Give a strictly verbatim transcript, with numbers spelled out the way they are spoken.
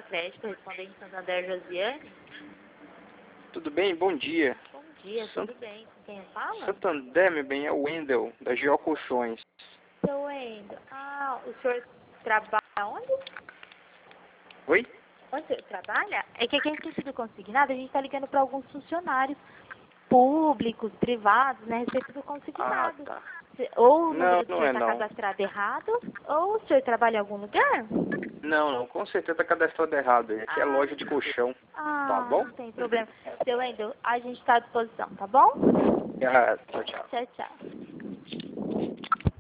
Crédito, respondente Santander Josiane. Tudo bem? Bom dia. Bom dia, Sant... tudo bem? Com quem fala? Santander, meu bem, é o Wendel, da Geo Colchões. Seu Wendel. Ah, o senhor trabalha onde? Oi? Onde o senhor trabalha? É que aqui é sentido consignado, a gente está ligando para alguns funcionários públicos, privados, né, a respeito do Ah, consignado. tá. Ou o Não, número do não senhor é está não. cadastrado errado, ou o senhor trabalha em algum lugar? Não, não, com certeza tá cadastrado errado. Aqui é Ah, loja de colchão. Tá ah, bom? não tem problema. Seu Wendel, a gente está à disposição, tá bom? Ah, tchau, tchau. Tchau, tchau.